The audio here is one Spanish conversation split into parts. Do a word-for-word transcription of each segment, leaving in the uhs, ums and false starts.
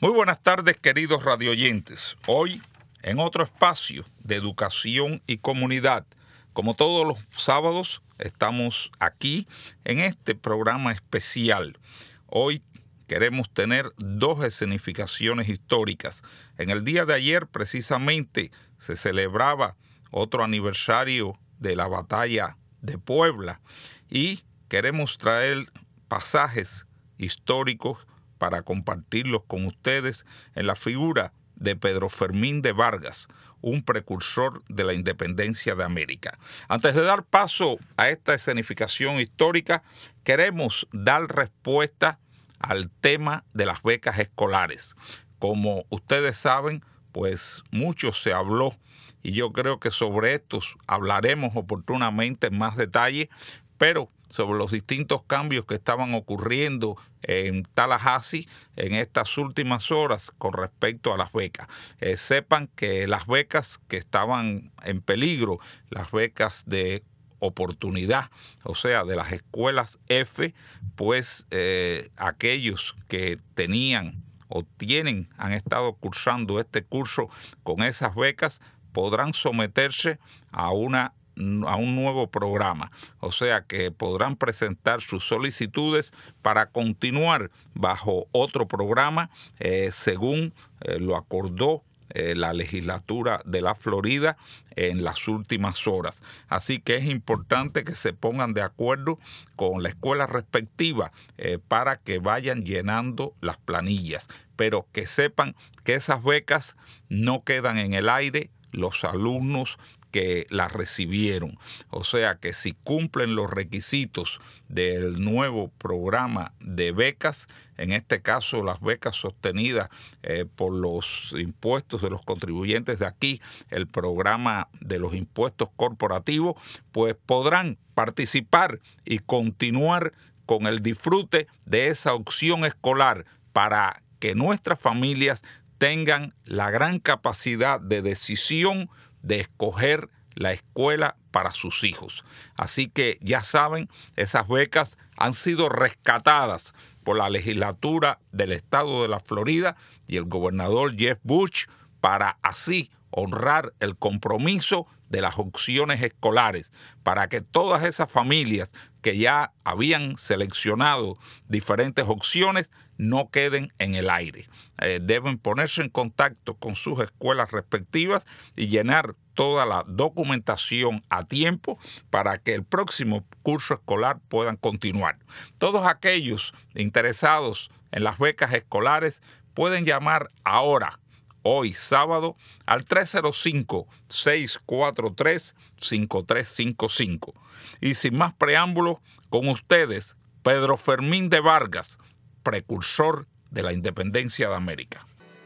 Muy buenas tardes, queridos radioyentes. Hoy, en otro espacio de educación y comunidad, como todos los sábados, estamos aquí en este programa especial. Hoy queremos tener dos escenificaciones históricas. En el día de ayer, precisamente, se celebraba otro aniversario de la batalla de Puebla y queremos traer pasajes históricos para compartirlos con ustedes en la figura de Pedro Fermín de Vargas, un precursor de la independencia de América. Antes de dar paso a esta escenificación histórica, queremos dar respuesta al tema de las becas escolares. Como ustedes saben, pues mucho se habló y yo creo que sobre estos hablaremos oportunamente en más detalle, pero sobre los distintos cambios que estaban ocurriendo en Tallahassee en estas últimas horas con respecto a las becas. Eh, sepan que las becas que estaban en peligro, las becas de oportunidad, o sea, de las escuelas F, pues eh, aquellos que tenían o tienen, han estado cursando este curso con esas becas, podrán someterse a una a un nuevo programa, o sea que podrán presentar sus solicitudes para continuar bajo otro programa eh, según eh, lo acordó eh, la legislatura de la Florida en las últimas horas. Así que es importante que se pongan de acuerdo con la escuela respectiva eh, para que vayan llenando las planillas, pero que sepan que esas becas no quedan en el aire. Los alumnos que las recibieron, o sea que si cumplen los requisitos del nuevo programa de becas, en este caso las becas sostenidas eh, por los impuestos de los contribuyentes de aquí, el programa de los impuestos corporativos, pues podrán participar y continuar con el disfrute de esa opción escolar para que nuestras familias tengan la gran capacidad de decisión de escoger la escuela para sus hijos. Así que ya saben, esas becas han sido rescatadas por la legislatura del estado de la Florida y el gobernador Jeb Bush para así honrar el compromiso de las opciones escolares, para que todas esas familias que ya habían seleccionado diferentes opciones no queden en el aire. Eh, deben ponerse en contacto con sus escuelas respectivas y llenar toda la documentación a tiempo para que el próximo curso escolar puedan continuar. Todos aquellos interesados en las becas escolares pueden llamar ahora, hoy sábado, al tres cero cinco, seis cuatro tres, cinco tres cinco cinco. Y sin más preámbulos, con ustedes, Pedro Fermín de Vargas, precursor de la independencia de América.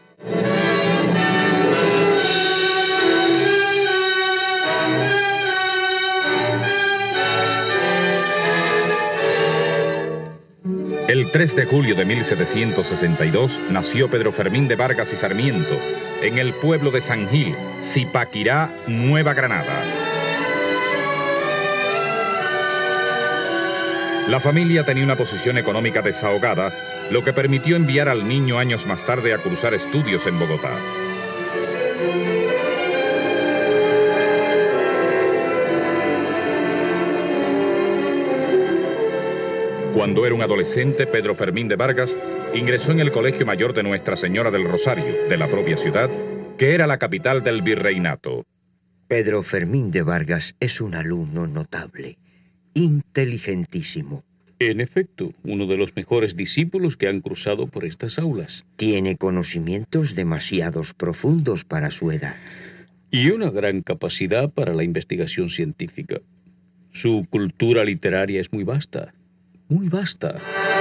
El tres de julio de mil setecientos sesenta y dos nació Pedro Fermín de Vargas y Sarmiento en el pueblo de San Gil, Zipaquirá, Nueva Granada. La familia tenía una posición económica desahogada, lo que permitió enviar al niño años más tarde a cursar estudios en Bogotá. Cuando era un adolescente, Pedro Fermín de Vargas ingresó en el Colegio Mayor de Nuestra Señora del Rosario, de la propia ciudad, que era la capital del virreinato. Pedro Fermín de Vargas es un alumno notable, inteligentísimo. En efecto, uno de los mejores discípulos que han cruzado por estas aulas. Tiene conocimientos demasiados profundos para su edad. Y una gran capacidad para la investigación científica. Su cultura literaria es muy vasta, muy vasta.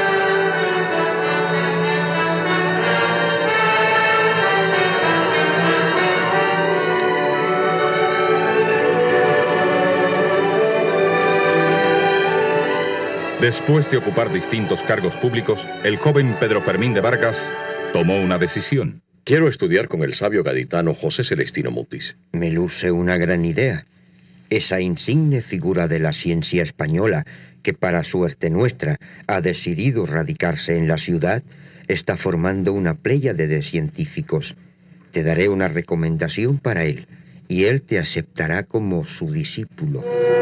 Después de ocupar distintos cargos públicos, el joven Pedro Fermín de Vargas tomó una decisión. Quiero estudiar con el sabio gaditano José Celestino Mutis. Me luce una gran idea. Esa insigne figura de la ciencia española, que para suerte nuestra ha decidido radicarse en la ciudad, está formando una pléyade de científicos. Te daré una recomendación para él, y él te aceptará como su discípulo.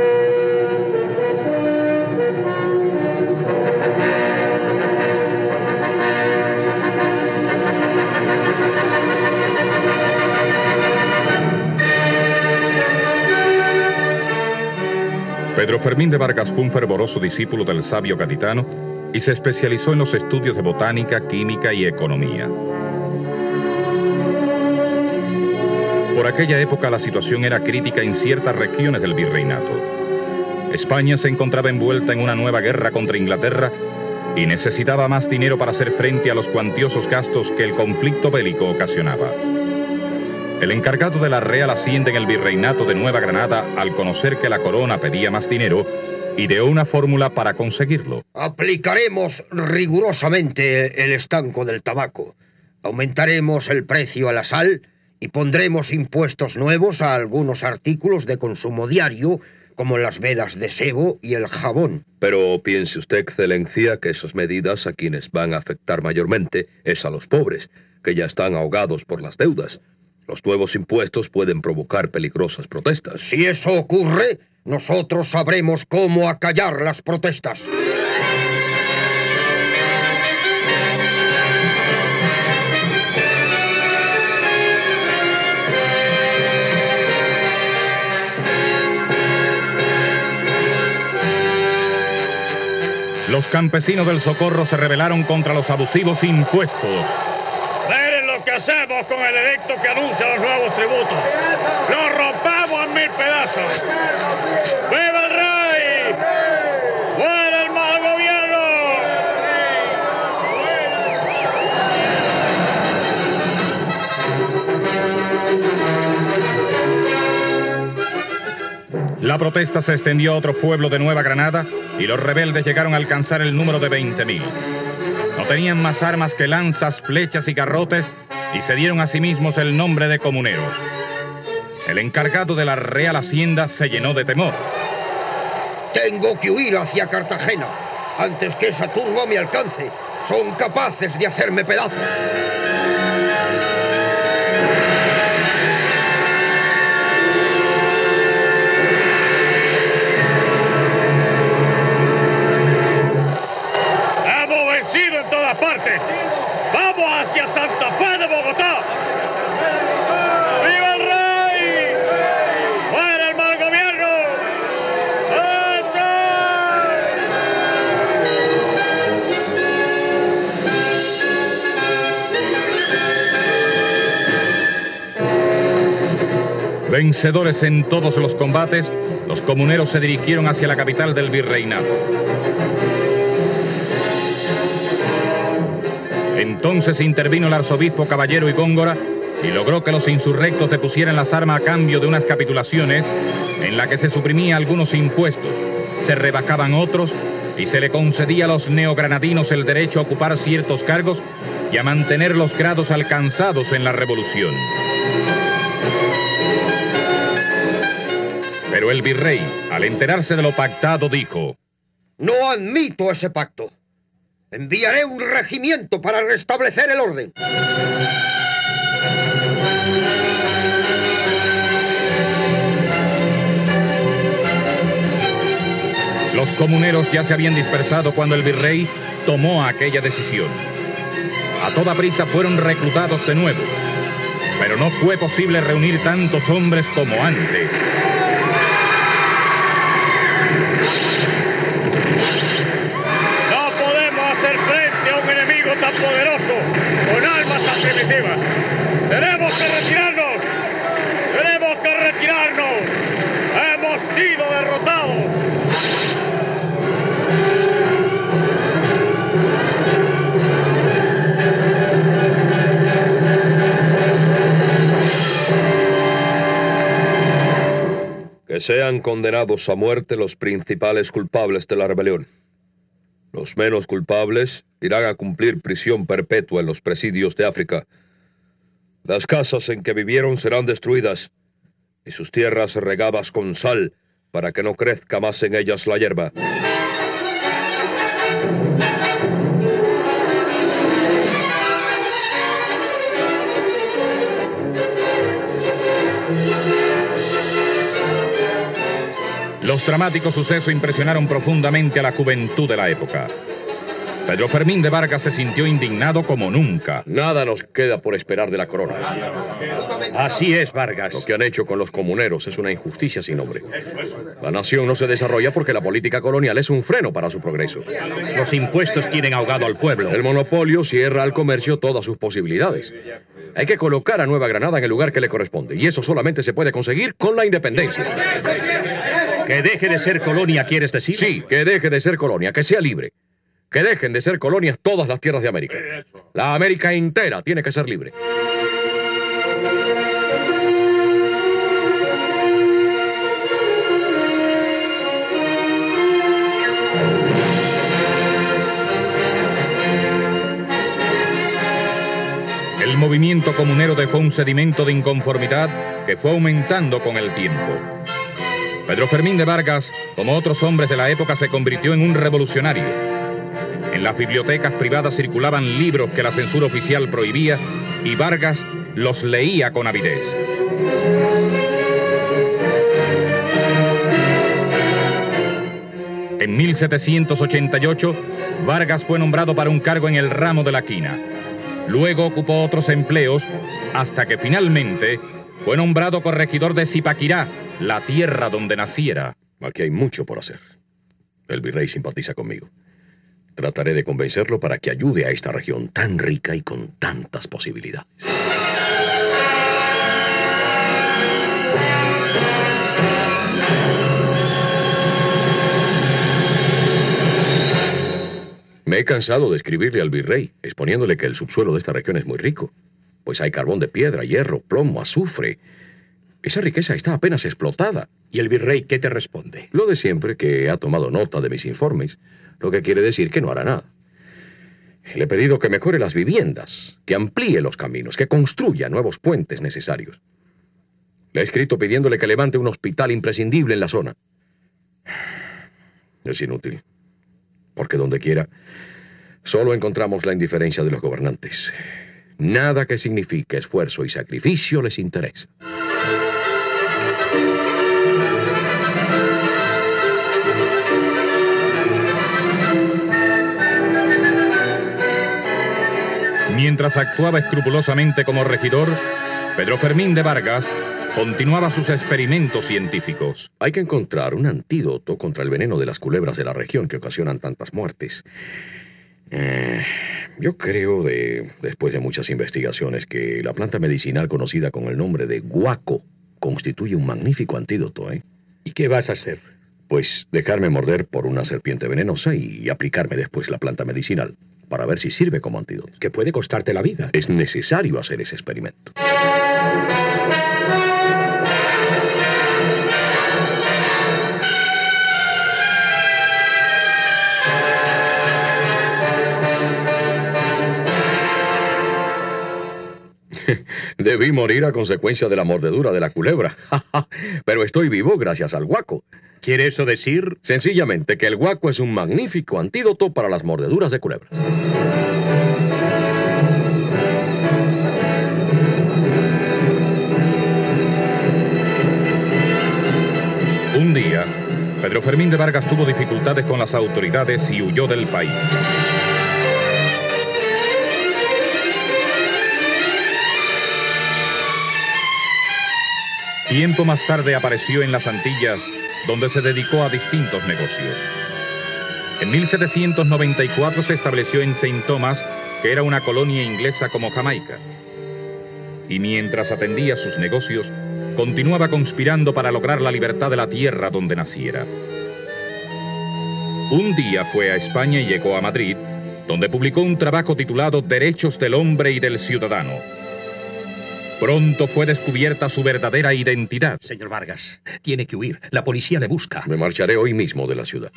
Pedro Fermín de Vargas fue un fervoroso discípulo del sabio gaditano y se especializó en los estudios de botánica, química y economía. Por aquella época la situación era crítica en ciertas regiones del virreinato. España se encontraba envuelta en una nueva guerra contra Inglaterra y necesitaba más dinero para hacer frente a los cuantiosos gastos que el conflicto bélico ocasionaba. El encargado de la Real Hacienda en el virreinato de Nueva Granada, al conocer que la corona pedía más dinero, ideó una fórmula para conseguirlo. Aplicaremos rigurosamente el estanco del tabaco. Aumentaremos el precio a la sal y pondremos impuestos nuevos a algunos artículos de consumo diario, como las velas de sebo y el jabón. Pero piense usted, Excelencia, que esas medidas a quienes van a afectar mayormente es a los pobres, que ya están ahogados por las deudas. Los nuevos impuestos pueden provocar peligrosas protestas. Si eso ocurre, nosotros sabremos cómo acallar las protestas. Los campesinos del Socorro se rebelaron contra los abusivos impuestos. Miren lo que hacemos con el edicto que anuncia los nuevos tributos. ¡Lo rompamos en mil pedazos! ¡Viva el rey! ¡Fuera el mal gobierno! La protesta se extendió a otros pueblos de Nueva Granada y los rebeldes llegaron a alcanzar el número de veinte mil. No tenían más armas que lanzas, flechas y garrotes y se dieron a sí mismos el nombre de comuneros. El encargado de la Real Hacienda se llenó de temor. Tengo que huir hacia Cartagena antes que esa turba me alcance. Son capaces de hacerme pedazos. En todas partes. ¡Vamos hacia Santa Fe de Bogotá! ¡Viva el rey! ¡Fuera el mal gobierno! Vencedores en todos los combates, los comuneros se dirigieron hacia la capital del virreinato. Entonces intervino el arzobispo Caballero y Góngora y logró que los insurrectos depusieran las armas a cambio de unas capitulaciones en las que se suprimía algunos impuestos, se rebajaban otros y se le concedía a los neogranadinos el derecho a ocupar ciertos cargos y a mantener los grados alcanzados en la revolución. Pero el virrey, al enterarse de lo pactado, dijo: No admito ese pacto. Enviaré un regimiento para restablecer el orden. Los comuneros ya se habían dispersado cuando el virrey tomó aquella decisión. A toda prisa fueron reclutados de nuevo, pero no fue posible reunir tantos hombres como antes. Tan poderoso, con armas tan primitivas. Tenemos que retirarnos, tenemos que retirarnos. Hemos sido derrotados. Que sean condenados a muerte los principales culpables de la rebelión. Los menos culpables irán a cumplir prisión perpetua en los presidios de África. Las casas en que vivieron serán destruidas y sus tierras regadas con sal para que no crezca más en ellas la hierba. Los dramáticos sucesos impresionaron profundamente a la juventud de la época. Pedro Fermín de Vargas se sintió indignado como nunca. Nada nos queda por esperar de la corona. Así es, Vargas. Lo que han hecho con los comuneros es una injusticia sin nombre. La nación no se desarrolla porque la política colonial es un freno para su progreso. Los impuestos tienen ahogado al pueblo. El monopolio cierra al comercio todas sus posibilidades. Hay que colocar a Nueva Granada en el lugar que le corresponde, y eso solamente se puede conseguir con la independencia. ¿Que deje de ser colonia, quieres decir? Sí, que deje de ser colonia, que sea libre. Que dejen de ser colonias todas las tierras de América. La América entera tiene que ser libre. El movimiento comunero dejó un sedimento de inconformidad que fue aumentando con el tiempo. Pedro Fermín de Vargas, como otros hombres de la época, se convirtió en un revolucionario. En las bibliotecas privadas circulaban libros que la censura oficial prohibía y Vargas los leía con avidez. En mil setecientos ochenta y ocho, Vargas fue nombrado para un cargo en el ramo de la quina. Luego ocupó otros empleos hasta que finalmente fue nombrado corregidor de Zipaquirá, la tierra donde naciera. Aquí hay mucho por hacer. El virrey simpatiza conmigo. Trataré de convencerlo para que ayude a esta región tan rica y con tantas posibilidades. Me he cansado de escribirle al virrey, exponiéndole que el subsuelo de esta región es muy rico, pues hay carbón de piedra, hierro, plomo, azufre. Esa riqueza está apenas explotada. ¿Y el virrey qué te responde? Lo de siempre, que ha tomado nota de mis informes, lo que quiere decir que no hará nada. Le he pedido que mejore las viviendas, que amplíe los caminos, que construya nuevos puentes necesarios. Le he escrito pidiéndole que levante un hospital imprescindible en la zona. Es inútil, porque donde quiera solo encontramos la indiferencia de los gobernantes. Nada que signifique esfuerzo y sacrificio les interesa. Mientras actuaba escrupulosamente como regidor, Pedro Fermín de Vargas continuaba sus experimentos científicos. Hay que encontrar un antídoto contra el veneno de las culebras de la región que ocasionan tantas muertes. Eh, yo creo, de, después de muchas investigaciones, que la planta medicinal conocida con el nombre de guaco constituye un magnífico antídoto, ¿eh? ¿Y qué vas a hacer? Pues dejarme morder por una serpiente venenosa y aplicarme después la planta medicinal para ver si sirve como antídoto. Que puede costarte la vida. Es necesario hacer ese experimento. Debí morir a consecuencia de la mordedura de la culebra. Pero estoy vivo gracias al guaco. ¿Quiere eso decir? Sencillamente que el guaco es un magnífico antídoto para las mordeduras de culebras. Un día, Pedro Fermín de Vargas tuvo dificultades con las autoridades y huyó del país. Tiempo más tarde apareció en las Antillas, donde se dedicó a distintos negocios. En mil setecientos noventa y cuatro se estableció en Saint Thomas, que era una colonia inglesa como Jamaica. Y mientras atendía sus negocios, continuaba conspirando para lograr la libertad de la tierra donde naciera. Un día fue a España y llegó a Madrid, donde publicó un trabajo titulado Derechos del Hombre y del Ciudadano. Pronto fue descubierta su verdadera identidad. Señor Vargas, tiene que huir. La policía le busca. Me marcharé hoy mismo de la ciudad.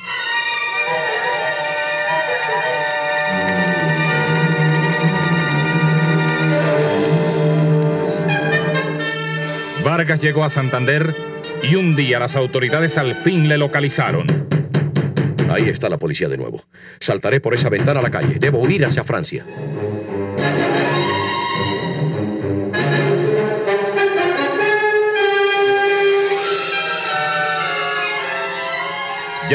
Vargas llegó a Santander y un día las autoridades al fin le localizaron. Ahí está la policía de nuevo. Saltaré por esa ventana a la calle. Debo huir hacia Francia.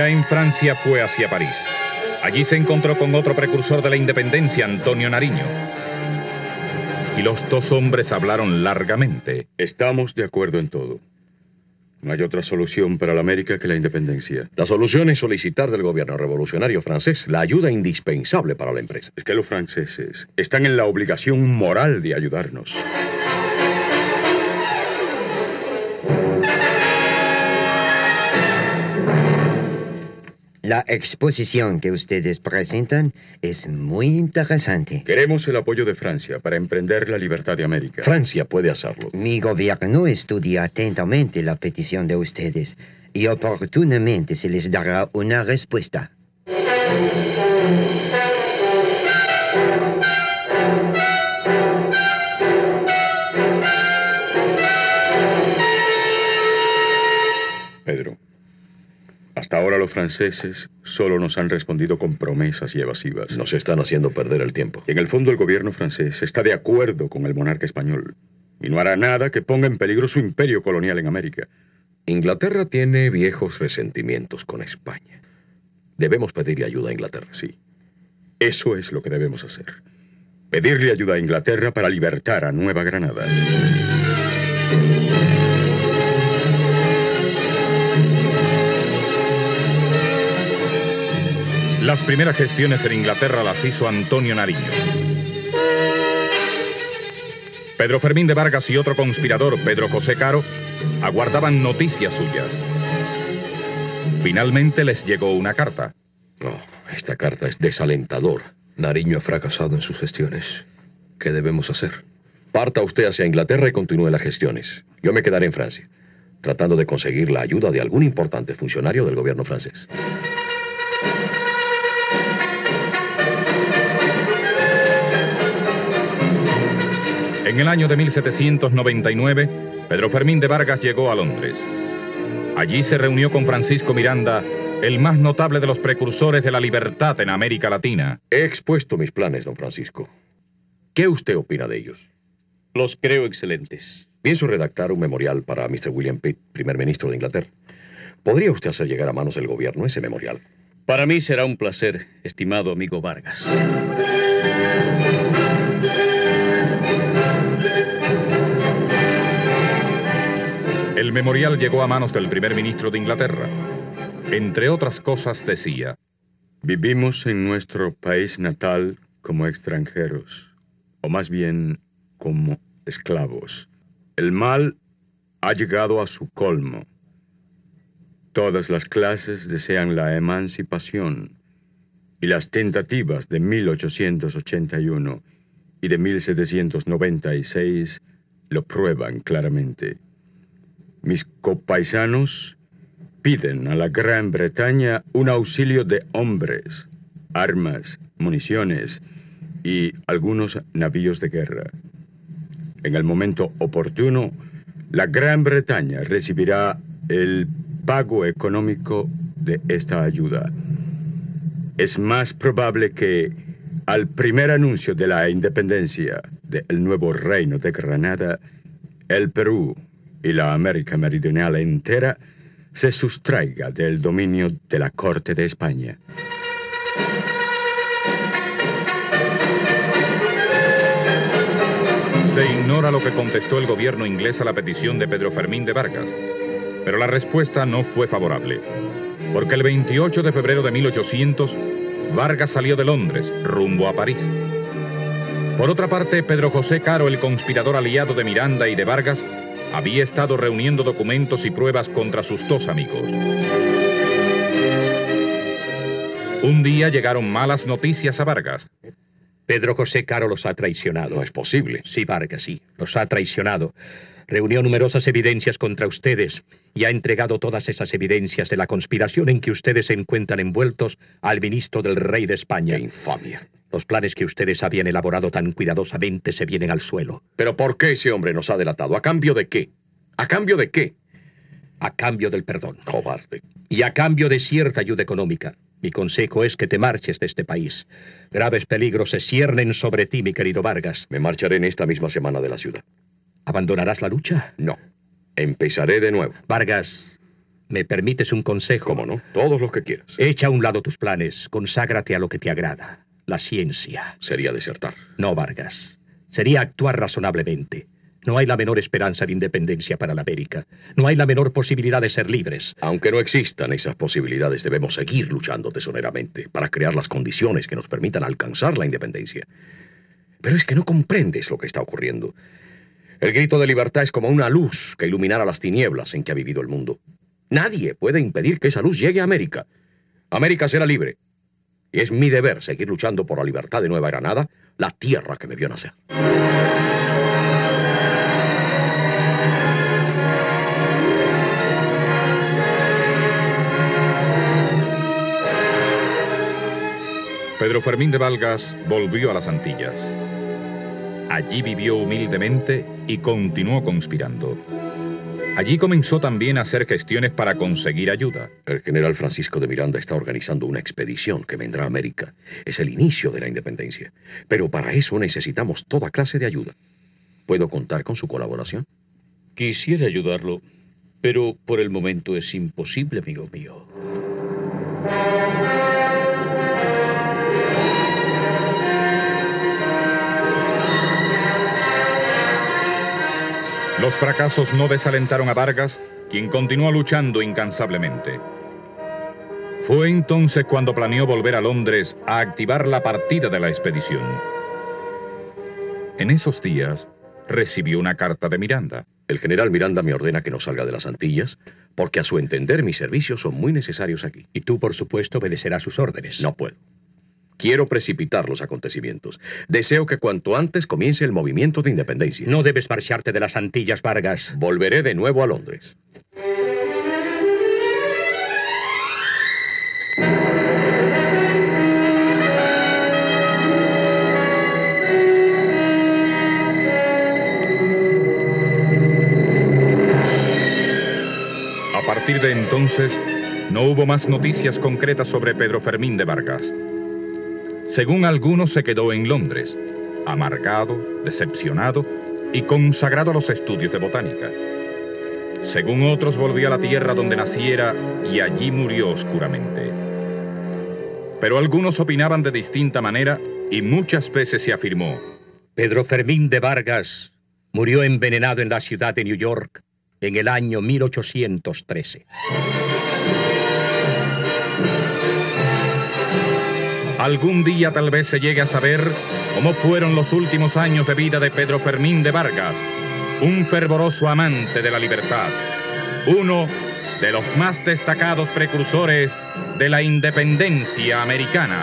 Ya en Francia fue hacia París. Allí se encontró con otro precursor de la independencia, Antonio Nariño. Y los dos hombres hablaron largamente. Estamos de acuerdo en todo. No hay otra solución para la América que la independencia. La solución es solicitar del gobierno revolucionario francés la ayuda indispensable para la empresa. Es que los franceses están en la obligación moral de ayudarnos. La exposición que ustedes presentan es muy interesante. Queremos el apoyo de Francia para emprender la libertad de América. Francia puede hacerlo. Mi gobierno estudia atentamente la petición de ustedes y oportunamente se les dará una respuesta. Pedro, hasta ahora los franceses solo nos han respondido con promesas y evasivas. Nos están haciendo perder el tiempo. En el fondo, el gobierno francés está de acuerdo con el monarca español y no hará nada que ponga en peligro su imperio colonial en América. Inglaterra tiene viejos resentimientos con España. Debemos pedirle ayuda a Inglaterra. Sí, eso es lo que debemos hacer. Pedirle ayuda a Inglaterra para libertar a Nueva Granada. Las primeras gestiones en Inglaterra las hizo Antonio Nariño. Pedro Fermín de Vargas y otro conspirador, Pedro José Caro, aguardaban noticias suyas. Finalmente les llegó una carta. Oh, esta carta es desalentadora. Nariño ha fracasado en sus gestiones. ¿Qué debemos hacer? Parta usted hacia Inglaterra y continúe las gestiones. Yo me quedaré en Francia, tratando de conseguir la ayuda de algún importante funcionario del gobierno francés. En el año de mil setecientos noventa y nueve, Pedro Fermín de Vargas llegó a Londres. Allí se reunió con Francisco Miranda, el más notable de los precursores de la libertad en América Latina. He expuesto mis planes, don Francisco. ¿Qué usted opina de ellos? Los creo excelentes. Pienso redactar un memorial para mister William Pitt, primer ministro de Inglaterra. ¿Podría usted hacer llegar a manos del gobierno ese memorial? Para mí será un placer, estimado amigo Vargas. El memorial llegó a manos del primer ministro de Inglaterra. Entre otras cosas decía: vivimos en nuestro país natal como extranjeros, o más bien como esclavos. El mal ha llegado a su colmo. Todas las clases desean la emancipación y las tentativas de mil ochocientos ochenta y uno y de mil setecientos noventa y seis lo prueban claramente. Mis copaisanos piden a la Gran Bretaña un auxilio de hombres, armas, municiones y algunos navíos de guerra. En el momento oportuno, la Gran Bretaña recibirá el pago económico de esta ayuda. Es más probable que, al primer anuncio de la independencia del nuevo reino de Granada, el Perú y la América Meridional entera se sustraiga del dominio de la corte de España. Se ignora lo que contestó el gobierno inglés a la petición de Pedro Fermín de Vargas, pero la respuesta no fue favorable, porque el veintiocho de febrero de mil ochocientos, Vargas salió de Londres, rumbo a París. Por otra parte, Pedro José Caro, el conspirador aliado de Miranda y de Vargas, había estado reuniendo documentos y pruebas contra sus dos amigos. Un día llegaron malas noticias a Vargas. Pedro José Caro los ha traicionado. No es posible. Sí, Vargas, sí. Los ha traicionado. Reunió numerosas evidencias contra ustedes y ha entregado todas esas evidencias de la conspiración en que ustedes se encuentran envueltos al ministro del rey de España. ¡Qué infamia! Los planes que ustedes habían elaborado tan cuidadosamente se vienen al suelo. ¿Pero por qué ese hombre nos ha delatado? ¿A cambio de qué? ¿A cambio de qué? A cambio del perdón. Cobarde. Y a cambio de cierta ayuda económica. Mi consejo es que te marches de este país. Graves peligros se ciernen sobre ti, mi querido Vargas. Me marcharé en esta misma semana de la ciudad. ¿Abandonarás la lucha? No. Empezaré de nuevo. Vargas, ¿Me permites un consejo? ¿Cómo no? Todos los que quieras. Echa a un lado tus planes. Conságrate a lo que te agrada. La ciencia. Sería desertar. No, Vargas. Sería actuar razonablemente. No hay la menor esperanza de independencia para la América. No hay la menor posibilidad de ser libres. Aunque no existan esas posibilidades, debemos seguir luchando tesoneramente para crear las condiciones que nos permitan alcanzar la independencia. Pero es que no comprendes lo que está ocurriendo. El grito de libertad es como una luz que iluminara las tinieblas en que ha vivido el mundo. Nadie puede impedir que esa luz llegue a América. América será libre. Y es mi deber seguir luchando por la libertad de Nueva Granada, la tierra que me vio nacer. Pedro Fermín de Vargas volvió a las Antillas. Allí vivió humildemente y continuó conspirando. Allí comenzó también a hacer gestiones para conseguir ayuda. El general Francisco de Miranda está organizando una expedición que vendrá a América. Es el inicio de la independencia. Pero para eso necesitamos toda clase de ayuda. ¿Puedo contar con su colaboración? Quisiera ayudarlo, pero por el momento es imposible, amigo mío. Los fracasos no desalentaron a Vargas, quien continuó luchando incansablemente. Fue entonces cuando planeó volver a Londres a activar la partida de la expedición. En esos días, recibió una carta de Miranda. El general Miranda me ordena que no salga de las Antillas, porque a su entender mis servicios son muy necesarios aquí. Y tú, por supuesto, obedecerás sus órdenes. No puedo. Quiero precipitar los acontecimientos. Deseo que cuanto antes comience el movimiento de independencia. No debes marcharte de las Antillas, Vargas. Volveré de nuevo a Londres. A partir de entonces, no hubo más noticias concretas sobre Pedro Fermín de Vargas. Según algunos, se quedó en Londres, amargado, decepcionado y consagrado a los estudios de botánica. Según otros, volvió a la tierra donde naciera y allí murió oscuramente. Pero algunos opinaban de distinta manera y muchas veces se afirmó: Pedro Fermín de Vargas murió envenenado en la ciudad de New York en el año mil ochocientos trece. Algún día tal vez se llegue a saber cómo fueron los últimos años de vida de Pedro Fermín de Vargas, un fervoroso amante de la libertad, uno de los más destacados precursores de la independencia americana.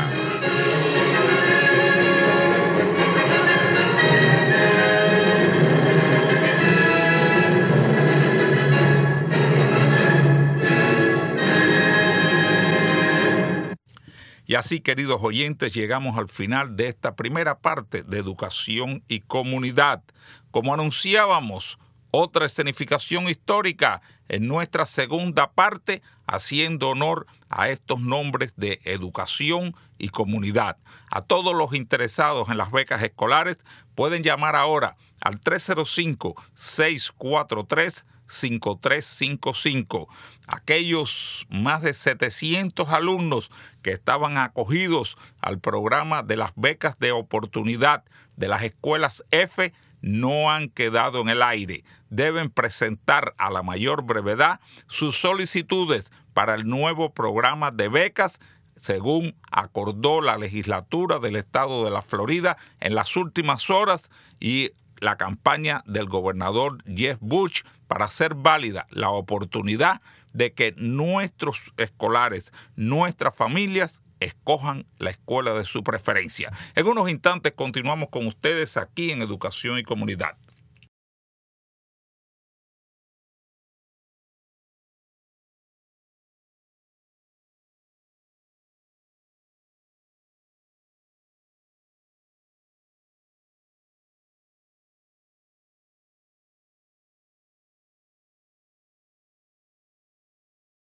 Y así, queridos oyentes, llegamos al final de esta primera parte de Educación y Comunidad. Como anunciábamos, otra escenificación histórica en nuestra segunda parte, haciendo honor a estos nombres de educación y comunidad. A todos los interesados en las becas escolares pueden llamar ahora al tres cero cinco, seis cuatro tres, cinco tres cinco cinco. Aquellos más de setecientos alumnos que estaban acogidos al programa de las becas de oportunidad de las escuelas F no han quedado en el aire. Deben presentar a la mayor brevedad sus solicitudes para el nuevo programa de becas, según acordó la legislatura del estado de la Florida en las últimas horas, y la campaña del gobernador Jeb Bush para hacer válida la oportunidad de que nuestros escolares, nuestras familias, escojan la escuela de su preferencia. En unos instantes continuamos con ustedes aquí en Educación y Comunidad.